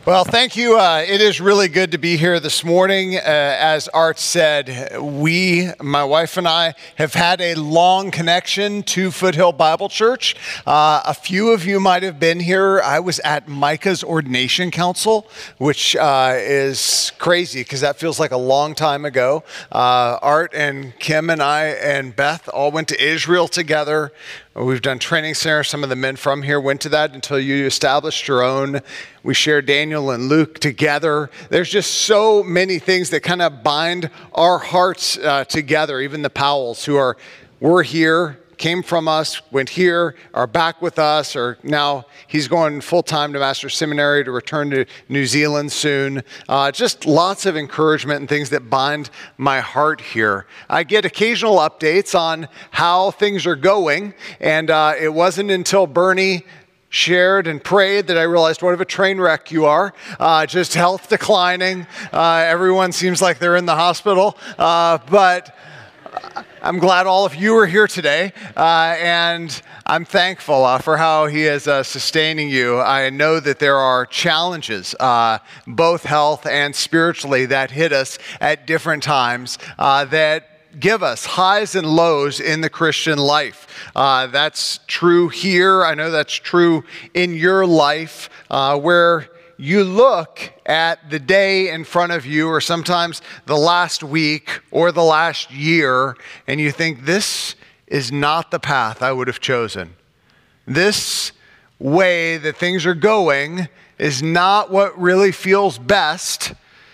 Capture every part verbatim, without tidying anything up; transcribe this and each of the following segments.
Well, thank you. Uh, it is really good to be here this morning. Uh, as Art said, we, my wife and I, have had a long connection to Foothill Bible Church. Uh, a few of you might have been here. I was at Micah's ordination council, which uh, is crazy because that feels like a long time ago. Uh, Art and Kim and I and Beth all went to Israel together. We've done training center. Some of the men from here went to that until you established your own. We share Daniel and Luke together. There's just so many things that kind of bind our hearts uh, together. Even the Powells, who are, were here, came from us, went here, are back with us, or now he's going full-time to Master's Seminary to return to New Zealand soon. Uh, just lots of encouragement and things that bind my heart here. I get occasional updates on how things are going, and uh, it wasn't until Bernie shared and prayed that I realized what of a train wreck you are. Uh, just health declining. Uh, everyone seems like they're in the hospital, uh, but I'm glad all of you are here today, uh, and I'm thankful uh, for how he is uh, sustaining you. I know that there are challenges, uh, both health and spiritually, that hit us at different times, uh, that give us highs and lows in the Christian life. Uh, that's true here. I know that's true in your life, uh, where you look at the day in front of you, or sometimes the last week or the last year, and you think, this is not the path I would have chosen. This way that things are going is not what really feels best,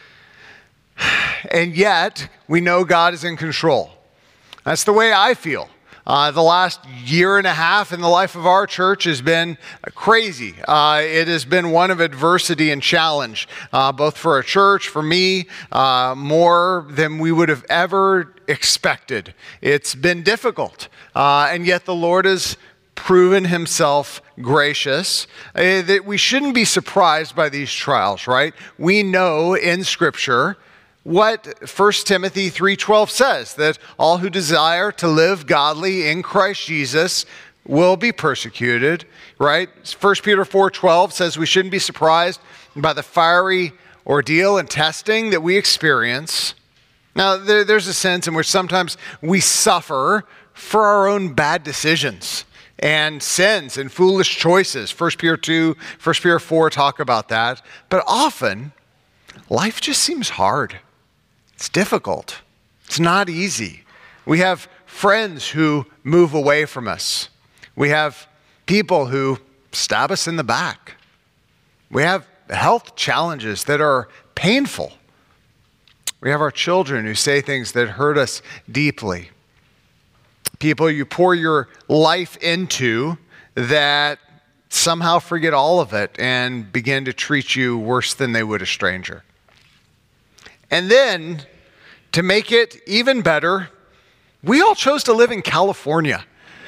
and yet we know God is in control. That's the way I feel. Uh, the last year and a half in the life of our church has been crazy. Uh, it has been one of adversity and challenge, uh, both for our church, for me, uh, more than we would have ever expected. It's been difficult, uh, and yet the Lord has proven himself gracious. Uh, that we shouldn't be surprised by these trials, right? We know in Scripture what First Timothy three twelve says, that all who desire to live godly in Christ Jesus will be persecuted, right? First Peter four twelve says we shouldn't be surprised by the fiery ordeal and testing that we experience. Now, there, there's a sense in which sometimes we suffer for our own bad decisions and sins and foolish choices. First Peter two, First Peter four talk about that. But often, life just seems hard. It's difficult. It's not easy. We have friends who move away from us. We have people who stab us in the back. We have health challenges that are painful. We have our children who say things that hurt us deeply. People you pour your life into that somehow forget all of it and begin to treat you worse than they would a stranger. And then, to make it even better, we all chose to live in California,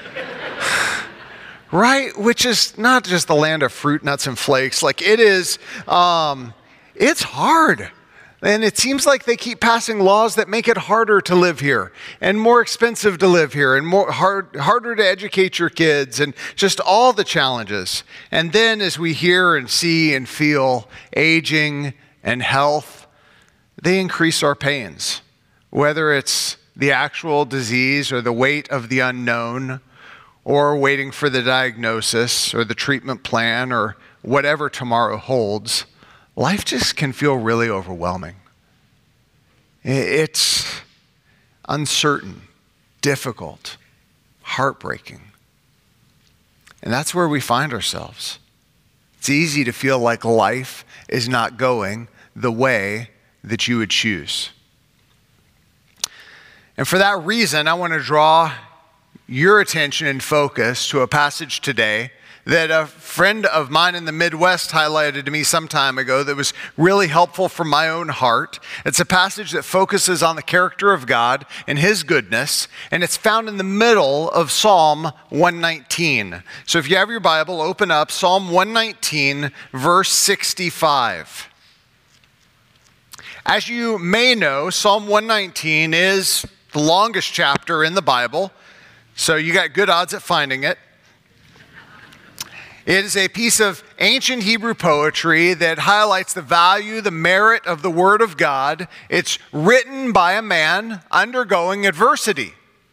right? Which is not just the land of fruit, nuts, and flakes. Like it is, um, it's hard. And it seems like they keep passing laws that make it harder to live here and more expensive to live here and more hard, harder to educate your kids and just all the challenges. And then as we hear and see and feel aging and health, they increase our pains, whether it's the actual disease or the weight of the unknown, or waiting for the diagnosis or the treatment plan or whatever tomorrow holds. Life just can feel really overwhelming. It's uncertain, difficult, heartbreaking. And that's where we find ourselves. It's easy to feel like life is not going the way that you would choose. And for that reason, I want to draw your attention and focus to a passage today that a friend of mine in the Midwest highlighted to me some time ago that was really helpful for my own heart. It's a passage that focuses on the character of God and his goodness, and it's found in the middle of Psalm one nineteen. So if you have your Bible, open up Psalm one nineteen, verse sixty-five. As you may know, Psalm one nineteen is the longest chapter in the Bible, so you got good odds at finding it. It is a piece of ancient Hebrew poetry that highlights the value, the merit of the Word of God. It's written by a man undergoing adversity.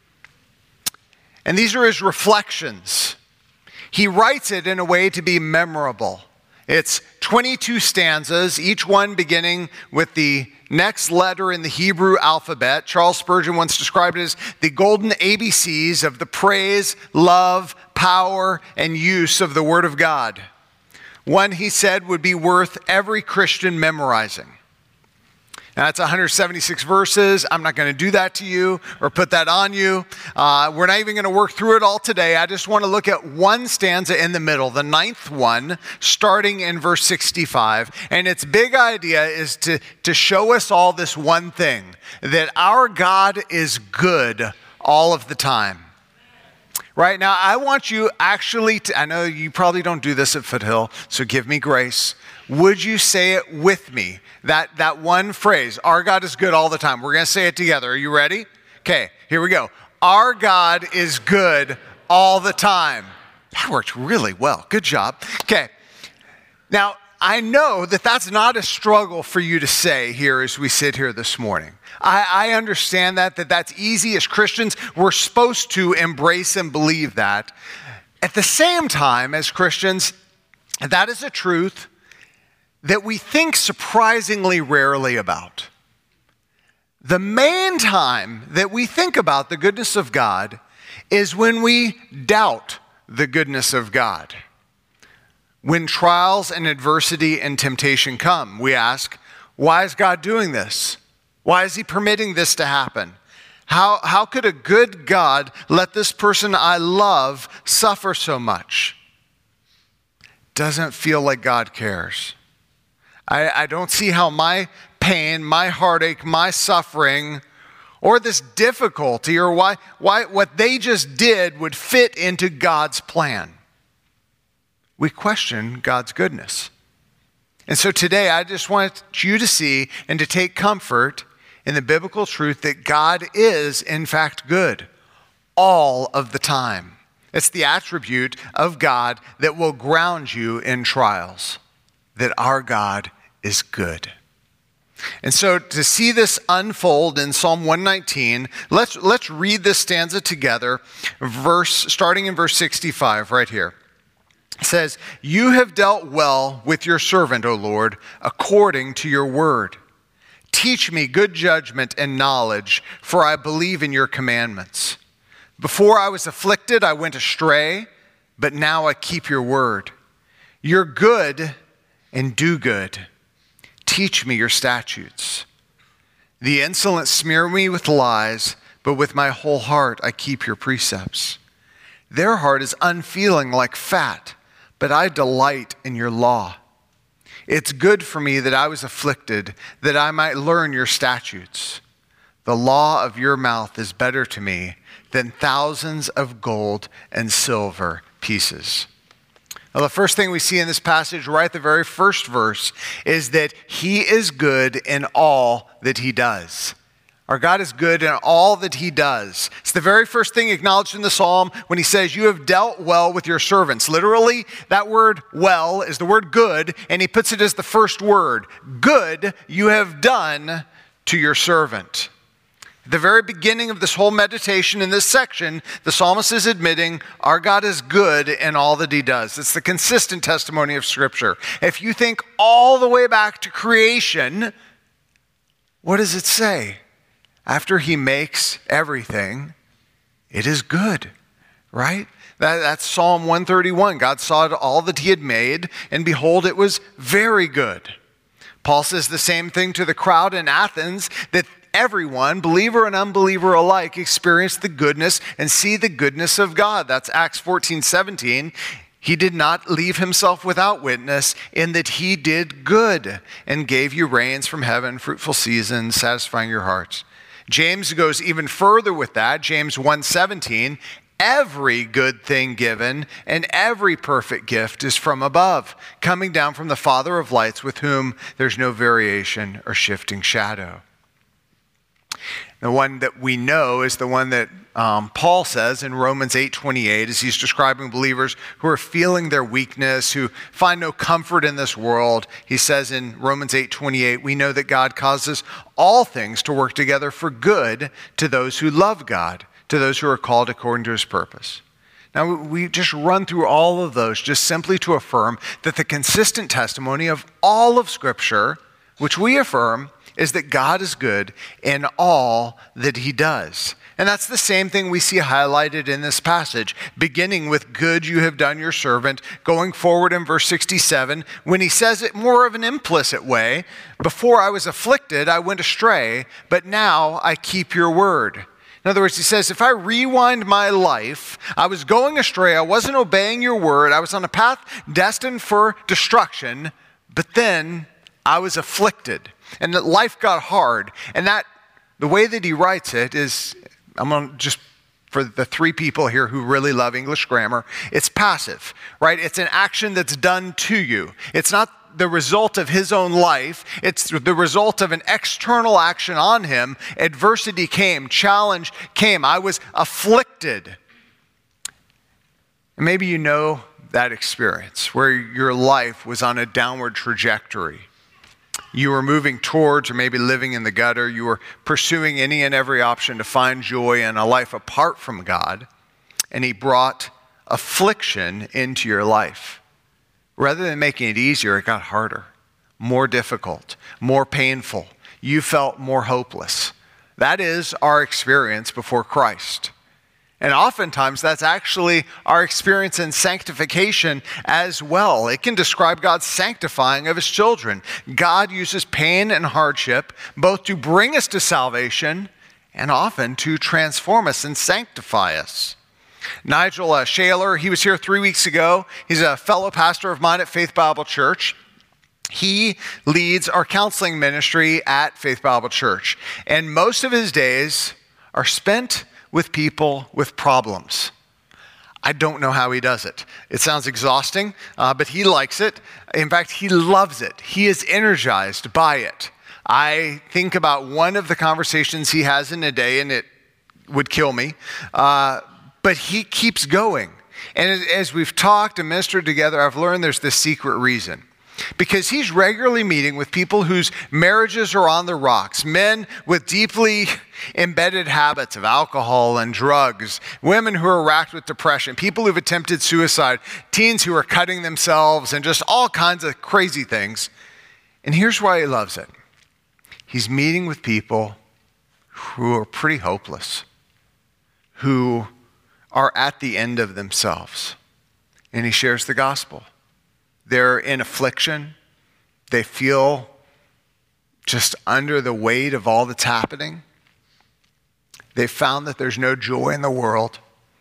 And these are his reflections. He writes it in a way to be memorable. It's twenty-two stanzas, each one beginning with the next letter in the Hebrew alphabet. Charles Spurgeon once described it as the golden A B Cs of the praise, love, power, and use of the Word of God. One, he said, would be worth every Christian memorizing. Now, that's one hundred seventy-six verses. I'm not going to do that to you or put that on you. Uh, we're not even going to work through it all today. I just want to look at one stanza in the middle, the ninth one, starting in verse sixty-five. And its big idea is to, to show us all this one thing, that our God is good all of the time. Right now, I want you actually to, I know you probably don't do this at Foothill, so give me grace. Would you say it with me? That, that one phrase, our God is good all the time. We're going to say it together. Are you ready? Okay, here we go. Our God is good all the time. That worked really well. Good job. Okay. Now, I know that that's not a struggle for you to say here as we sit here this morning. I, I understand that, that that's easy. As Christians, we're supposed to embrace and believe that. At the same time, as Christians, that is a truth that we think surprisingly rarely about. The main time that we think about the goodness of God is when we doubt the goodness of God. When trials and adversity and temptation come, we ask, why is God doing this? Why is he permitting this to happen? How, how could a good God let this person I love suffer so much? Doesn't feel like God cares. I, I don't see how my pain, my heartache, my suffering, or this difficulty, or why, why what they just did would fit into God's plan. We question God's goodness. And so today, I just want you to see and to take comfort in the biblical truth that God is, in fact, good all of the time. It's the attribute of God that will ground you in trials, that our God is good. And so to see this unfold in Psalm one nineteen, let's, let's read this stanza together, verse, starting in verse sixty-five right here. It says, "You have dealt well with your servant, O Lord, according to your word. Teach me good judgment and knowledge, for I believe in your commandments. Before I was afflicted, I went astray, but now I keep your word. You're good and do good. Teach me your statutes. The insolent smear me with lies, but with my whole heart I keep your precepts. Their heart is unfeeling like fat, but I delight in your law. It's good for me that I was afflicted, that I might learn your statutes. The law of your mouth is better to me than thousands of gold and silver pieces." Well, the first thing we see in this passage, right at the very first verse, is that he is good in all that he does. Our God is good in all that he does. It's the very first thing acknowledged in the psalm when he says, "You have dealt well with your servants." Literally, that word well is the word good, and he puts it as the first word. Good you have done to your servant. At the very beginning of this whole meditation in this section, the psalmist is admitting our God is good in all that he does. It's the consistent testimony of Scripture. If you think all the way back to creation, what does it say? After he makes everything, it is good, right? That, that's Psalm one thirty-one. God saw all that he had made, and behold, it was very good. Paul says the same thing to the crowd in Athens, that everyone, believer and unbeliever alike, experience the goodness and see the goodness of God. That's Acts fourteen seventeen. He did not leave himself without witness in that he did good and gave you rains from heaven, fruitful seasons, satisfying your hearts. James goes even further with that. James one seventeen, every good thing given and every perfect gift is from above, coming down from the Father of lights, with whom there's no variation or shifting shadow. The one that we know is the one that um, Paul says in Romans eight twenty-eight, as he's describing believers who are feeling their weakness, who find no comfort in this world. He says in Romans eight twenty-eight, we know that God causes all things to work together for good to those who love God, to those who are called according to his purpose. Now, we just run through all of those just simply to affirm that the consistent testimony of all of Scripture, which we affirm, is that God is good in all that he does. And that's the same thing we see highlighted in this passage, beginning with good you have done your servant, going forward in verse sixty-seven, when he says it more of an implicit way, before I was afflicted, I went astray, but now I keep your word. In other words, he says, if I rewind my life, I was going astray, I wasn't obeying your word, I was on a path destined for destruction, but then I was afflicted. And that life got hard. And that, the way that he writes it is, I'm going to just, for the three people here who really love English grammar, it's passive, right? It's an action that's done to you. It's not the result of his own life. It's the result of an external action on him. Adversity came, challenge came. I was afflicted. And maybe you know that experience where your life was on a downward trajectory. You were moving towards or maybe living in the gutter. You were pursuing any and every option to find joy in a life apart from God. And he brought affliction into your life. Rather than making it easier, it got harder, more difficult, more painful. You felt more hopeless. That is our experience before Christ. And oftentimes that's actually our experience in sanctification as well. It can describe God's sanctifying of his children. God uses pain and hardship both to bring us to salvation and often to transform us and sanctify us. Nigel uh, Shaler, he was here three weeks ago. He's a fellow pastor of mine at Faith Bible Church. He leads our counseling ministry at Faith Bible Church. And most of his days are spent with people with problems. I don't know how he does it. It sounds exhausting, uh, but he likes it. In fact, he loves it. He is energized by it. I think about one of the conversations he has in a day, and it would kill me, uh, but he keeps going. And as, as we've talked and ministered together, I've learned there's this secret reason. Because he's regularly meeting with people whose marriages are on the rocks, men with deeply embedded habits of alcohol and drugs, women who are racked with depression, people who've attempted suicide, teens who are cutting themselves, and just all kinds of crazy things. And here's why he loves it. He's meeting with people who are pretty hopeless, who are at the end of themselves. And he shares the gospel. They're in affliction. They feel just under the weight of all that's happening. They found that there's no joy in the world.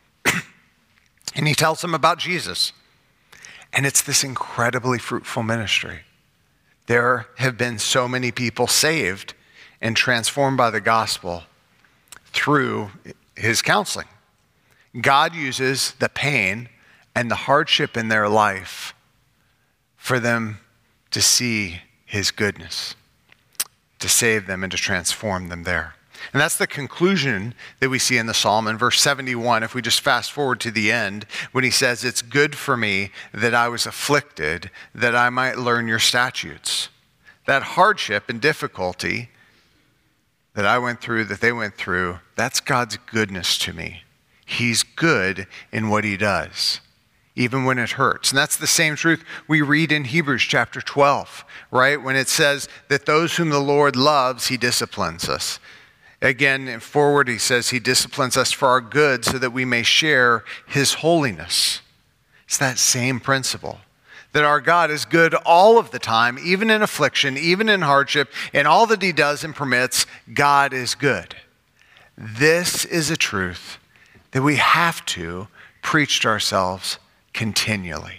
And he tells them about Jesus. And it's this incredibly fruitful ministry. There have been so many people saved and transformed by the gospel through his counseling. God uses the pain and the hardship in their life for them to see his goodness, to save them and to transform them there. And that's the conclusion that we see in the psalm in verse seventy-one. If we just fast forward to the end, when he says, it's good for me that I was afflicted, that I might learn your statutes. That hardship and difficulty that I went through, that they went through, that's God's goodness to me. He's good in what he does, even when it hurts. And that's the same truth we read in Hebrews chapter twelve, right? When it says that those whom the Lord loves, he disciplines us. Again, forward, he says he disciplines us for our good so that we may share his holiness. It's that same principle, that our God is good all of the time, even in affliction, even in hardship, and all that he does and permits, God is good. This is a truth that we have to preach to ourselves continually.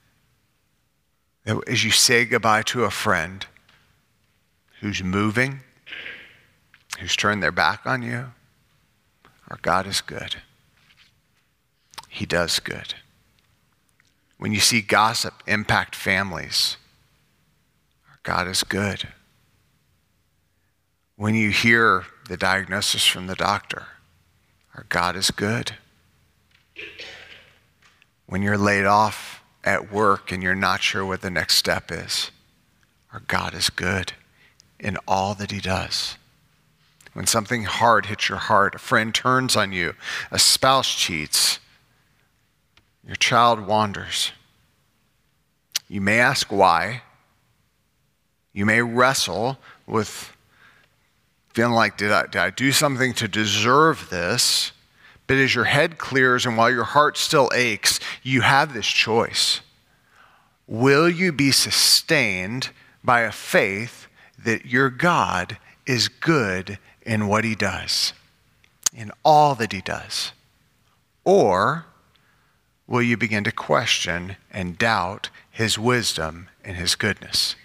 As you say goodbye to a friend who's moving, who's turned their back on you, our God is good. He does good. When you see gossip impact families, our God is good. when you hear the diagnosis from the doctor, our God is good. When you're laid off at work and you're not sure what the next step is, our God is good in all that he does. When something hard hits your heart, a friend turns on you, a spouse cheats, your child wanders. You may ask why. You may wrestle with feeling like, did I, did I do something to deserve this? But as your head clears and while your heart still aches, you have this choice. Will you be sustained by a faith that your God is good in what he does, in all that he does? Or will you begin to question and doubt his wisdom and his goodness?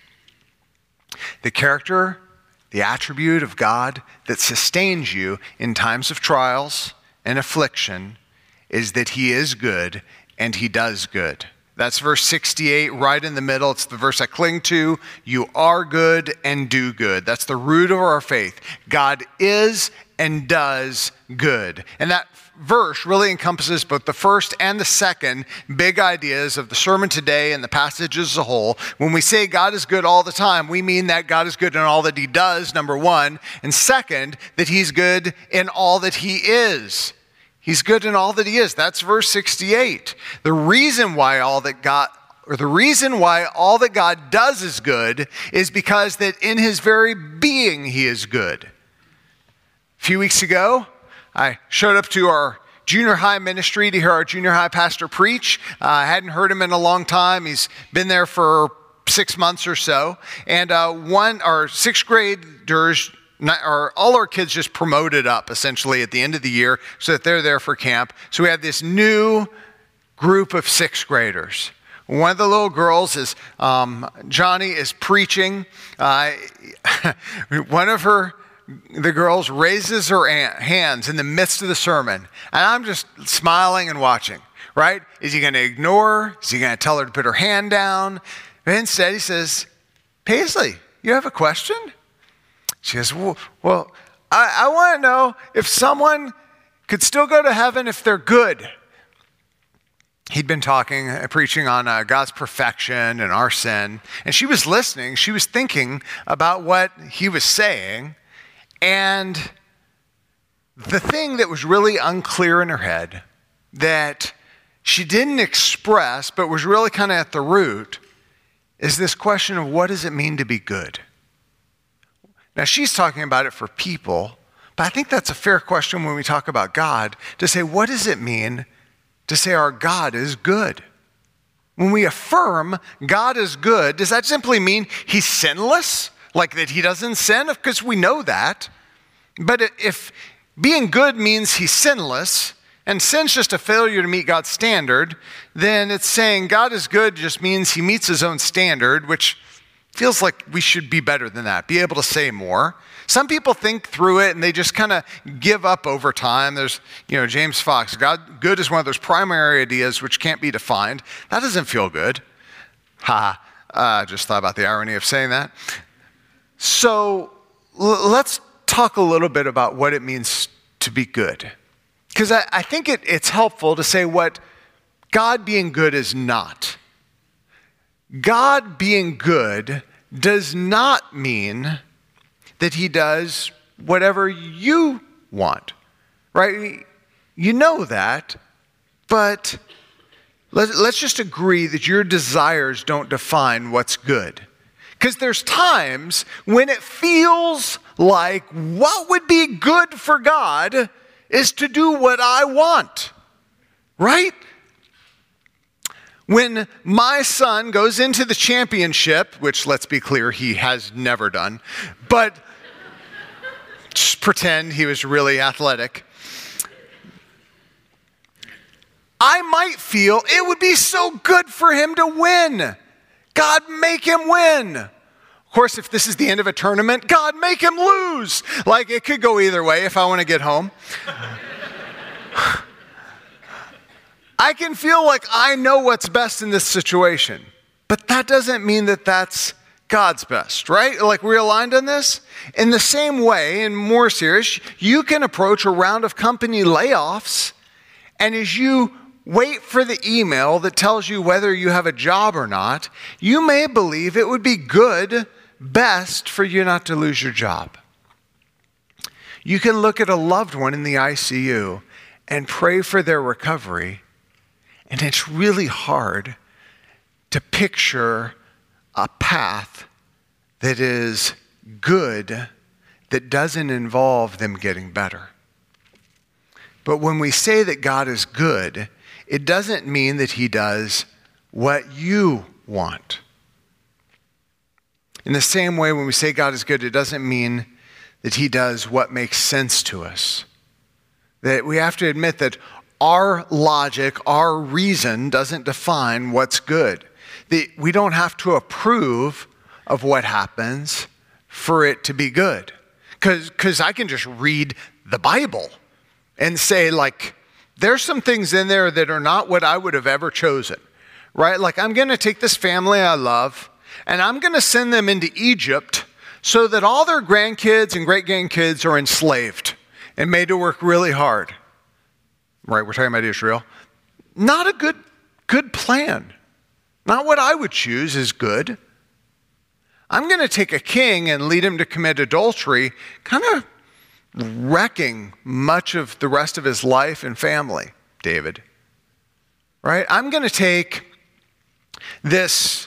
The character, the attribute of God that sustains you in times of trials and affliction is that he is good and he does good. That's verse sixty-eight, right in the middle. It's the verse I cling to. You are good and do good. That's the root of our faith. God is and does good. And that verse really encompasses both the first and the second big ideas of the sermon today and the passage as a whole. When we say God is good all the time, we mean that God is good in all that he does, number one. And second, that he's good in all that he is. He's good in all that he is. That's verse sixty-eight. The reason why all that God, or the reason why all that God does is good is because that in his very being he is good. A few weeks ago, I showed up to our junior high ministry to hear our junior high pastor preach. Uh, I hadn't heard him in a long time. He's been there for six months or so. And uh, one, our sixth graders, Not, or all our kids just promoted up essentially at the end of the year so that they're there for camp. So we have this new group of sixth graders. One of the little girls is, um, Johnny is preaching. Uh, one of her, the girls raises her hands in the midst of the sermon. And I'm just smiling and watching, right? Is he going to ignore her? Is he going to tell her to put her hand down? But instead he says, Paisley, you have a question? She goes, well, well I, I want to know if someone could still go to heaven if they're good. He'd been talking, uh, preaching on uh, God's perfection and our sin. And she was listening. She was thinking about what he was saying. And the thing that was really unclear in her head that she didn't express, but was really kind of at the root, is this question of what does it mean to be good? Now, she's talking about it for people, but I think that's a fair question when we talk about God, to say, what does it mean to say our God is good? When we affirm God is good, does that simply mean he's sinless? Like that he doesn't sin? Because we know that. But if being good means he's sinless, and sin's just a failure to meet God's standard, then it's saying God is good just means he meets his own standard, which feels like we should be better than that, be able to say more. Some people think through it and they just kind of give up over time. There's, you know, James Fox, God, good is one of those primary ideas which can't be defined. That doesn't feel good. Ha, I uh, just thought about the irony of saying that. So l- let's talk a little bit about what it means to be good. Because I, I think it, it's helpful to say what God being good is not. God being good does not mean that he does whatever you want, right? You know that, but let, let's just agree that your desires don't define what's good. Because there's times when it feels like what would be good for God is to do what I want, right? When my son goes into the championship, which let's be clear, he has never done, but just pretend he was really athletic, I might feel it would be so good for him to win. God, make him win. Of course, if this is the end of a tournament, God, make him lose. Like, it could go either way if I want to get home. I can feel like I know what's best in this situation, but that doesn't mean that that's God's best, right? Like we're aligned on this? In the same way, and more serious, you can approach a round of company layoffs, and as you wait for the email that tells you whether you have a job or not, you may believe it would be good, best for you not to lose your job. You can look at a loved one in the I C U and pray for their recovery, and it's really hard to picture a path that is good that doesn't involve them getting better. But when we say that God is good, it doesn't mean that he does what you want. In the same way, when we say God is good, it doesn't mean that he does what makes sense to us. That we have to admit that our logic, our reason doesn't define what's good. That we don't have to approve of what happens for it to be good. Because because I can just read the Bible and say, like, there's some things in there that are not what I would have ever chosen, right? Like, I'm going to take this family I love, and I'm going to send them into Egypt so that all their grandkids and great-grandkids are enslaved and made to work really hard. Right, we're talking about Israel. Not a good, good plan. Not what I would choose is good. I'm going to take a king and lead him to commit adultery, kind of wrecking much of the rest of his life and family, David. Right? I'm going to take this,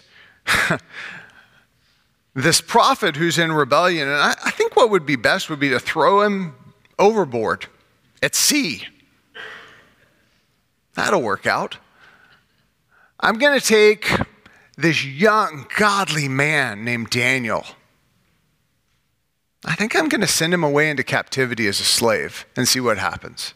this prophet who's in rebellion, and I, I think what would be best would be to throw him overboard at sea. That'll work out. I'm going to take this young, godly man named Daniel. I think I'm going to send him away into captivity as a slave and see what happens.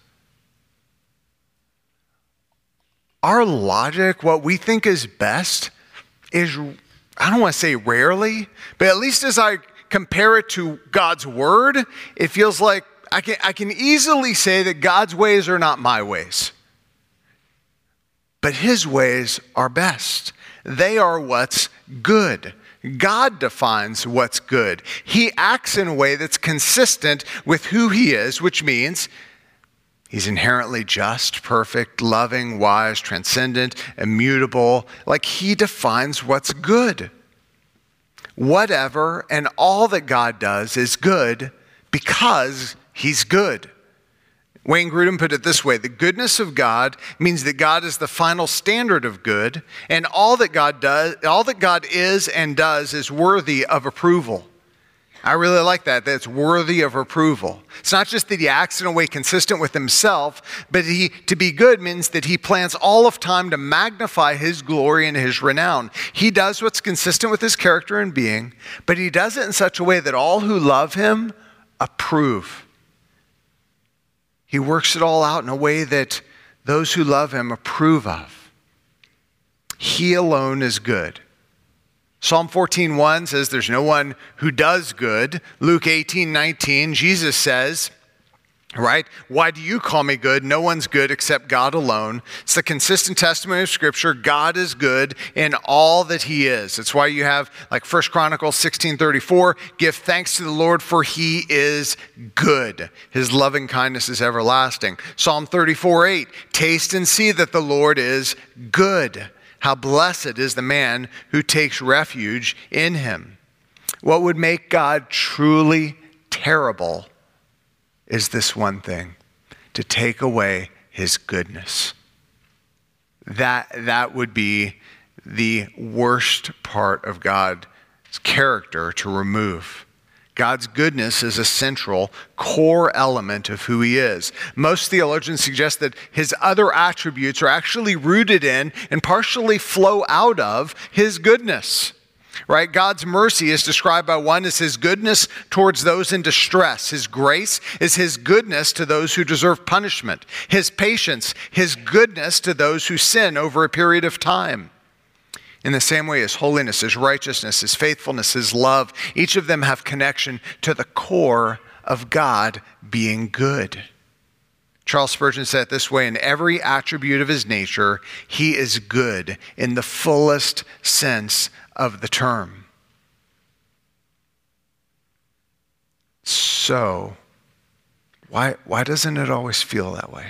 Our logic, what we think is best, is, I don't want to say rarely, but at least as I compare it to God's word, it feels like I can, I can easily say that God's ways are not my ways. But his ways are best. They are what's good. God defines what's good. He acts in a way that's consistent with who he is, which means he's inherently just, perfect, loving, wise, transcendent, immutable. Like he defines what's good. Whatever and all that God does is good because he's good. Wayne Grudem put it this way: the goodness of God means that God is the final standard of good, and all that God does, all that God is and does is worthy of approval. I really like that, that it's worthy of approval. It's not just that he acts in a way consistent with himself, but he, to be good means that he plans all of time to magnify his glory and his renown. He does what's consistent with his character and being, but he does it in such a way that all who love him approve. He works it all out in a way that those who love him approve of. He alone is good. Psalm fourteen one says there's no one who does good. Luke eighteen nineteen, Jesus says, right, why do you call me good? No one's good except God alone. It's the consistent testimony of Scripture. God is good in all that he is. It's why you have like First Chronicles sixteen thirty-four, give thanks to the Lord for he is good. His loving kindness is everlasting. Psalm thirty-four eight, taste and see that the Lord is good. How blessed is the man who takes refuge in him. What would make God truly terrible is this one thing: to take away his goodness. That, that would be the worst part of God's character to remove. God's goodness is a central, core element of who he is. Most theologians suggest that his other attributes are actually rooted in and partially flow out of his goodness. Right? God's mercy is described by one as his goodness towards those in distress. His grace is his goodness to those who deserve punishment. His patience, his goodness to those who sin over a period of time. In the same way, his holiness, his righteousness, his faithfulness, his love, each of them have connection to the core of God being good. Charles Spurgeon said it this way: in every attribute of his nature, he is good in the fullest sense of the term. so, why, why doesn't it always feel that way?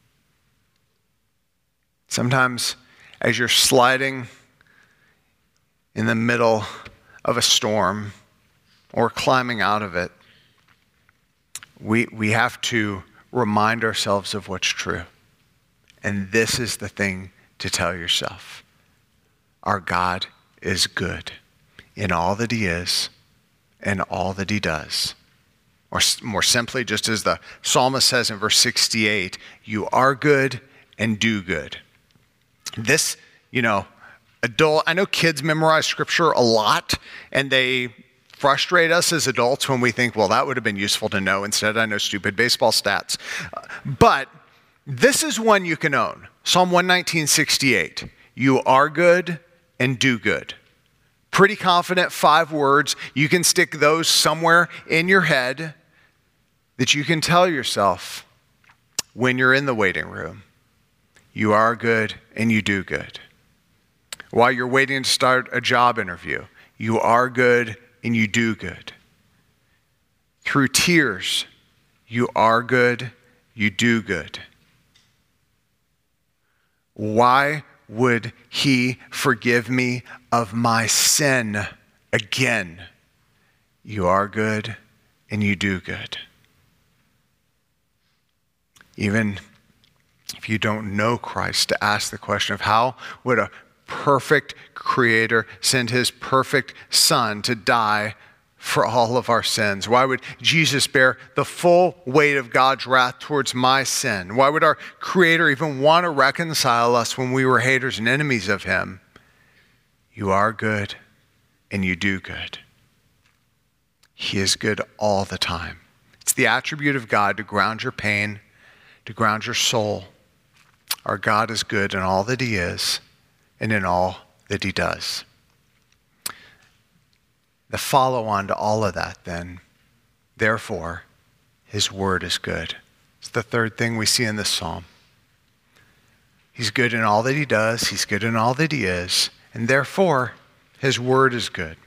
Sometimes as you're sliding in the middle of a storm or climbing out of it, we, we have to remind ourselves of what's true. And this is the thing to tell yourself. Our God is good in all that he is and all that he does. Or more simply, just as the psalmist says in verse sixty-eight, you are good and do good. This, you know, adult, I know kids memorize scripture a lot, and they frustrate us as adults when we think, well, that would have been useful to know. Instead, I know stupid baseball stats. But this is one you can own. Psalm one nineteen, sixty-eight. You are good and do good. Pretty confident, five words. You can stick those somewhere in your head that you can tell yourself when you're in the waiting room. You are good and you do good. While you're waiting to start a job interview, you are good and you do good. Through tears, you are good, you do good. Why would he forgive me of my sin again? You are good and you do good. Even if you don't know Christ, to ask the question of how would a perfect creator send his perfect son to die for all of our sins? Why would Jesus bear the full weight of God's wrath towards my sin? Why would our creator even want to reconcile us when we were haters and enemies of him? You are good and you do good. He is good all the time. It's the attribute of God to ground your pain, to ground your soul. Our God is good in all that he is and in all that he does. The follow-on to all of that then, therefore, his word is good. It's the third thing we see in this psalm. He's good in all that he does. He's good in all that he is. And therefore, his word is good.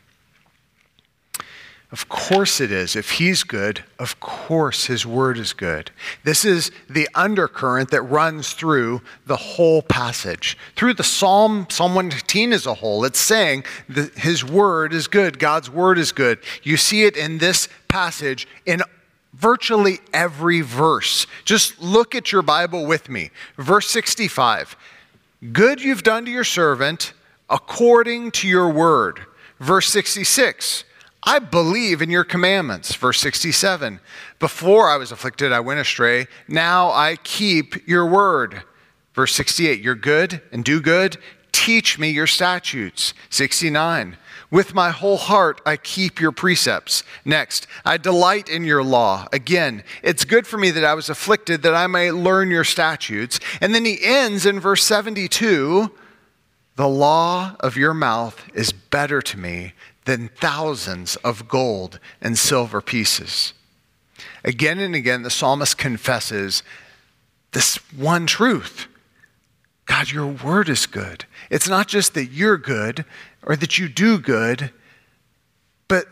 Of course it is. If he's good, of course his word is good. This is the undercurrent that runs through the whole passage. Through the Psalm, Psalm one nineteen as a whole, it's saying that his word is good. God's word is good. You see it in this passage in virtually every verse. Just look at your Bible with me. Verse sixty-five. Good you've done to your servant according to your word. Verse sixty-six. I believe in your commandments. Verse sixty-seven, before I was afflicted, I went astray. Now I keep your word. Verse sixty-eight, you're good and do good. Teach me your statutes. sixty-nine, with my whole heart I keep your precepts. Next, I delight in your law. Again, it's good for me that I was afflicted, that I may learn your statutes. And then he ends in verse seventy-two, the law of your mouth is better to me than thousands of gold and silver pieces. Again and again, the psalmist confesses this one truth. God, your word is good. It's not just that you're good or that you do good, but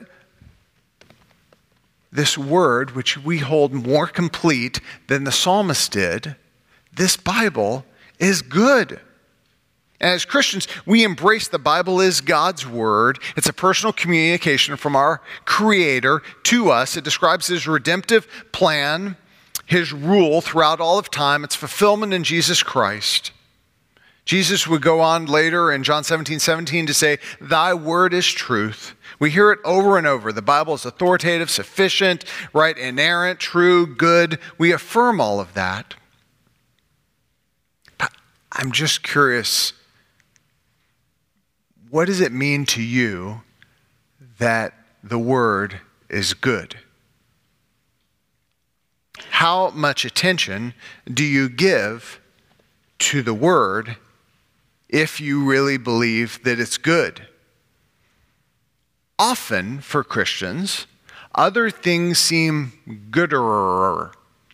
this word, which we hold more complete than the psalmist did, this Bible is good. And as Christians, we embrace the Bible as God's word. It's a personal communication from our Creator to us. It describes his redemptive plan, his rule throughout all of time, its fulfillment in Jesus Christ. Jesus would go on later in John seventeen seventeen to say, thy word is truth. We hear it over and over. The Bible is authoritative, sufficient, right, inerrant, true, good. We affirm all of that. But I'm just curious, what does it mean to you that the word is good? How much attention do you give to the word if you really believe that it's good? Often for Christians, other things seem gooder.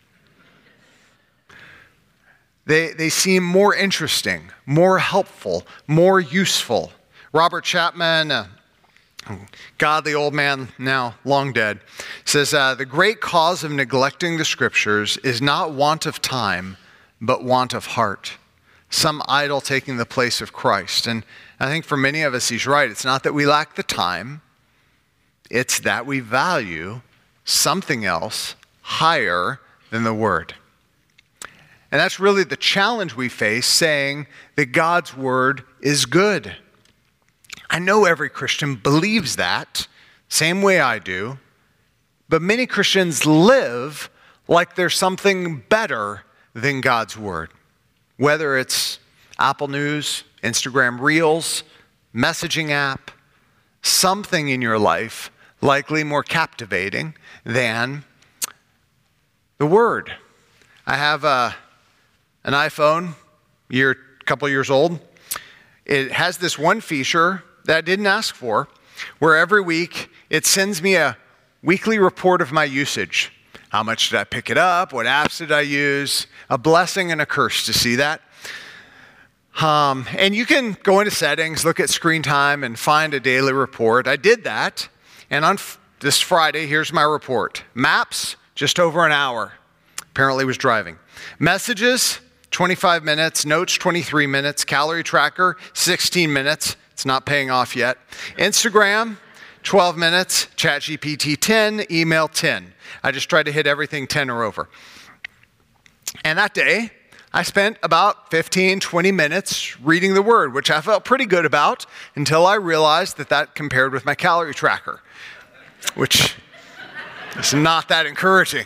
They, they seem more interesting, more helpful, more useful. Robert Chapman, a godly old man, now long dead, says, uh, the great cause of neglecting the scriptures is not want of time, but want of heart. Some idol taking the place of Christ. And I think for many of us, he's right. It's not that we lack the time. It's that we value something else higher than the word. And that's really the challenge we face, saying that God's word is good. I know every Christian believes that, same way I do, but many Christians live like there's something better than God's word. Whether it's Apple News, Instagram Reels, messaging app, something in your life likely more captivating than the word. I have a, an iPhone, year, couple years old. It has this one feature that I didn't ask for, where every week it sends me a weekly report of my usage. How much did I pick it up? What apps did I use? A blessing and a curse to see that. Um, and you can go into settings, look at screen time, and find a daily report. I did that, and on f- this Friday, here's my report. Maps, just over an hour. Apparently was driving. Messages, twenty-five minutes. Notes, twenty-three minutes. Calorie tracker, sixteen minutes. It's not paying off yet. Instagram, twelve minutes. ChatGPT, ten. Email, ten. I just tried to hit everything ten or over. And that day, I spent about fifteen, twenty minutes reading the word, which I felt pretty good about until I realized that that compared with my calorie tracker, which is not that encouraging.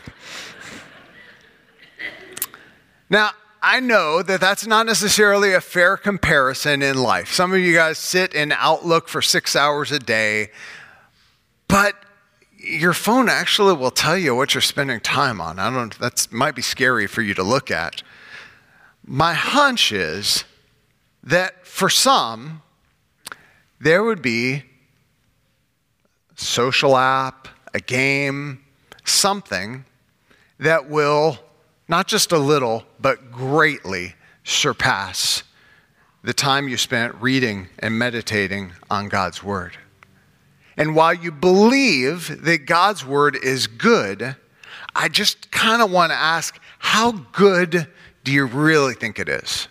Now, I know that that's not necessarily a fair comparison in life. Some of you guys sit in Outlook for six hours a day, but your phone actually will tell you what you're spending time on. I don't, that might be scary for you to look at. My hunch is that for some, there would be a social app, a game, something that will not just a little, but greatly surpass the time you spent reading and meditating on God's word. And while you believe that God's word is good, I just kind of want to ask, how good do you really think it is?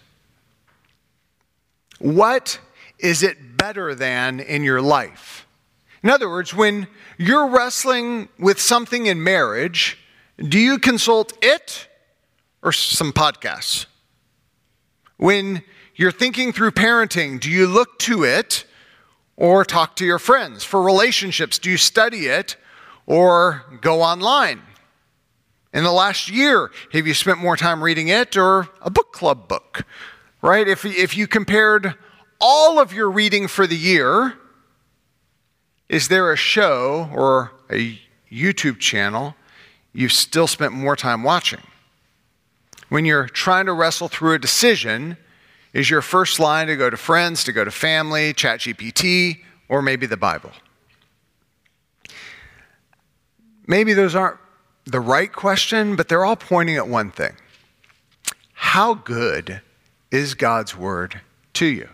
What is it better than in your life? In other words, when you're wrestling with something in marriage, do you consult it or some podcasts? When you're thinking through parenting, do you look to it or talk to your friends? For relationships, do you study it or go online? In the last year, have you spent more time reading it or a book club book? Right? If, if you compared all of your reading for the year, is there a show or a YouTube channel you've still spent more time watching? When you're trying to wrestle through a decision, is your first line to go to friends, to go to family, ChatGPT, or maybe the Bible? Maybe those aren't the right question, but they're all pointing at one thing. How good is God's word to you?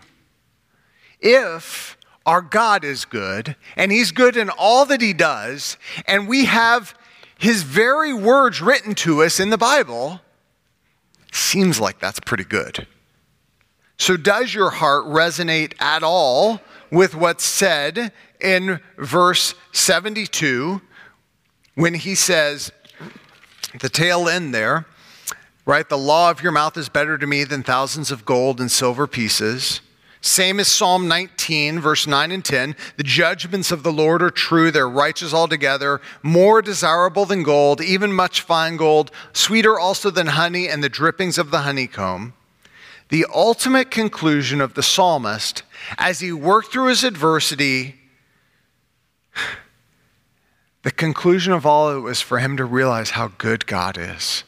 If our God is good, and he's good in all that he does, and we have his very words written to us in the Bible, seems like that's pretty good. So does your heart resonate at all with what's said in verse seventy-two when he says, at the tail end there, right, the law of your mouth is better to me than thousands of gold and silver pieces. Same as Psalm nineteen, verse nine and ten. The judgments of the Lord are true, they're righteous altogether, more desirable than gold, even much fine gold, sweeter also than honey and the drippings of the honeycomb. The ultimate conclusion of the psalmist, as he worked through his adversity, the conclusion of all of it was for him to realize how good God is.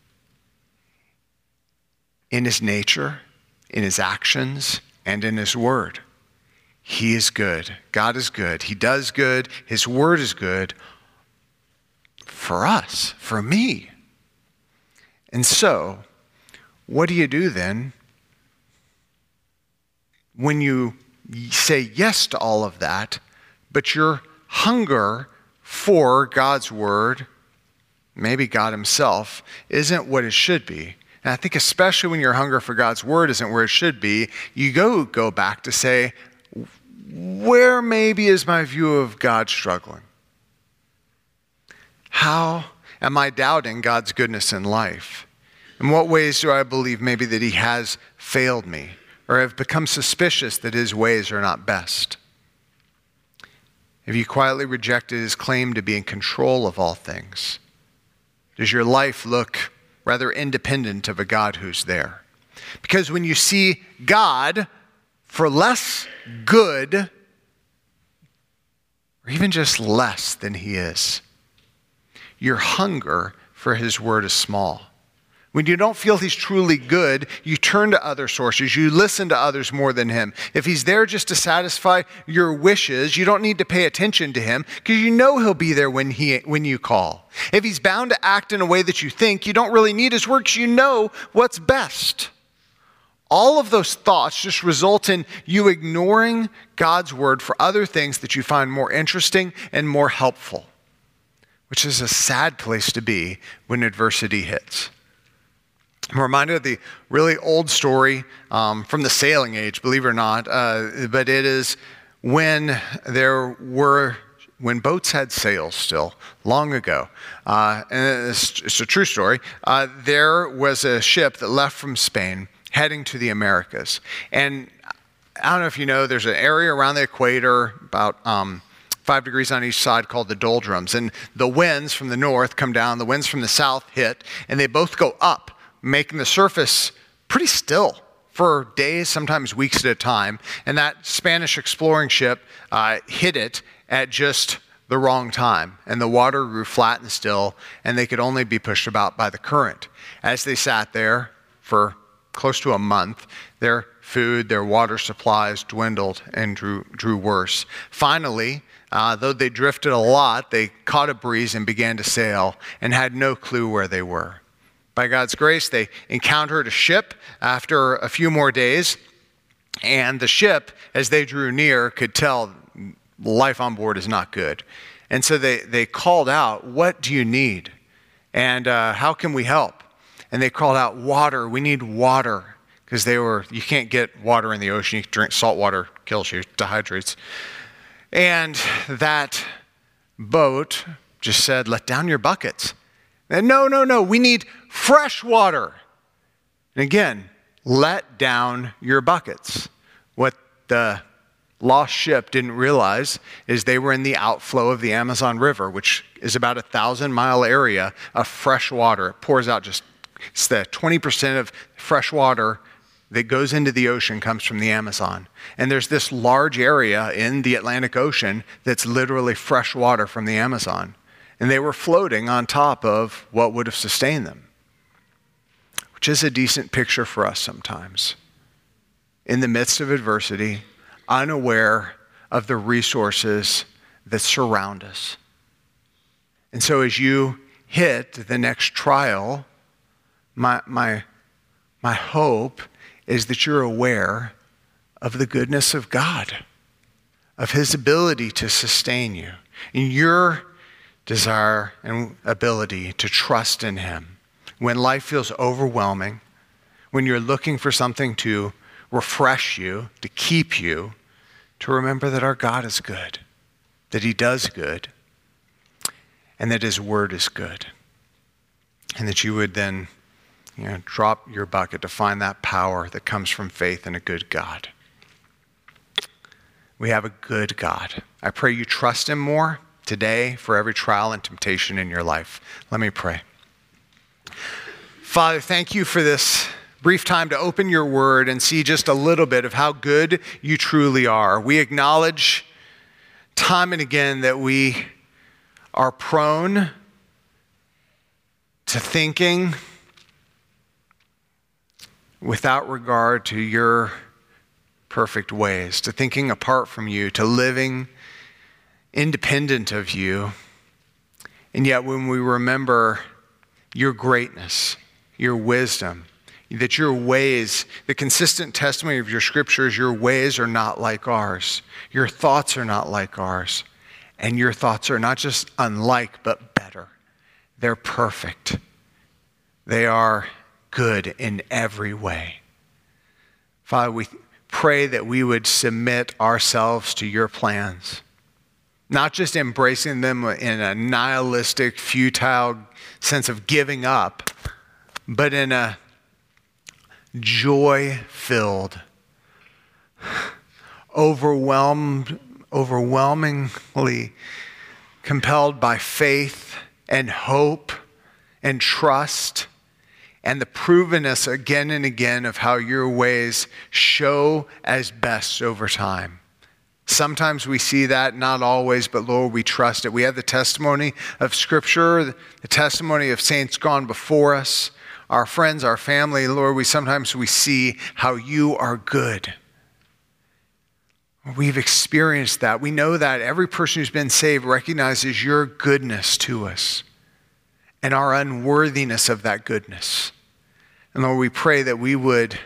In his nature, in his actions, and in his word. He is good. God is good. He does good. His word is good for us, for me. And so, what do you do then when you say yes to all of that, but your hunger for God's word, maybe God himself, isn't what it should be. And I think especially when your hunger for God's word isn't where it should be, you go go back to say, where maybe is my view of God struggling? How am I doubting God's goodness in life? In what ways do I believe maybe that he has failed me or have become suspicious that his ways are not best? Have you quietly rejected his claim to be in control of all things? Does your life look rather independent of a God who's there? Because when you see God for less good, or even just less than he is, your hunger for his word is small. When you don't feel he's truly good, you turn to other sources. You listen to others more than him. If he's there just to satisfy your wishes, you don't need to pay attention to him because you know he'll be there when he when you call. If he's bound to act in a way that you think, you don't really need his word because you know what's best. All of those thoughts just result in you ignoring God's word for other things that you find more interesting and more helpful, which is a sad place to be when adversity hits. I'm reminded of the really old story um, from the sailing age, believe it or not, uh, but it is when there were, when boats had sails still, long ago, uh, and it's, it's a true story, uh, there was a ship that left from Spain heading to the Americas. And I don't know if you know, there's an area around the equator, about um, five degrees on each side, called the doldrums. And the winds from the north come down, the winds from the south hit, and they both go up, making the surface pretty still for days, sometimes weeks at a time. And that Spanish exploring ship uh, hit it at just the wrong time. And the water grew flat and still, and they could only be pushed about by the current. As they sat there for close to a month, their food, their water supplies dwindled and drew, drew worse. Finally, uh, though they drifted a lot, they caught a breeze and began to sail and had no clue where they were. By God's grace, they encountered a ship after a few more days, and the ship, as they drew near, could tell life on board is not good. And so they, they called out, "What do you need? And uh, how can we help?" And they called out, "Water, we need water." Because they were, you can't get water in the ocean. You drink salt water, kills you, dehydrates. And that boat just said, "Let down your buckets." And no, no, no, we need fresh water. And again, let down your buckets. What the lost ship didn't realize is they were in the outflow of the Amazon River, which is about a thousand mile area of fresh water. It pours out just, it's the twenty percent of fresh water that goes into the ocean comes from the Amazon. And there's this large area in the Atlantic Ocean that's literally fresh water from the Amazon. And they were floating on top of what would have sustained them, which is a decent picture for us sometimes. In the midst of adversity, unaware of the resources that surround us. And so as you hit the next trial, my, my, my hope is that you're aware of the goodness of God, of his ability to sustain you, and your desire and ability to trust in him. When life feels overwhelming, when you're looking for something to refresh you, to keep you, to remember that our God is good, that he does good, and that his word is good. And that you would then, you know, drop your bucket to find that power that comes from faith in a good God. We have a good God. I pray you trust him more today for every trial and temptation in your life. Let me pray. Father, thank you for this brief time to open your word and see just a little bit of how good you truly are. We acknowledge time and again that we are prone to thinking without regard to your perfect ways, to thinking apart from you, to living independent of you. And yet when we remember your greatness, your wisdom, that your ways, the consistent testimony of your scriptures, your ways are not like ours. Your thoughts are not like ours. And your thoughts are not just unlike, but better. They're perfect. They are good in every way. Father, we pray that we would submit ourselves to your plans, not just embracing them in a nihilistic, futile sense of giving up, but in a joy-filled, overwhelmed, overwhelmingly compelled by faith and hope and trust and the provenness again and again of how your ways show as best over time. Sometimes we see that, not always, but Lord, we trust it. We have the testimony of Scripture, the testimony of saints gone before us, our friends, our family. Lord, we sometimes we see how you are good. We've experienced that. We know that every person who's been saved recognizes your goodness to us and our unworthiness of that goodness. And Lord, we pray that we would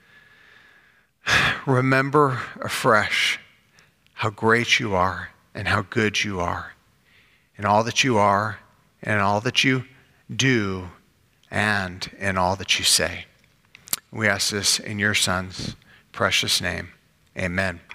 remember afresh how great you are and how good you are in all that you are and all that you do and in all that you say. We ask this in your Son's precious name. Amen.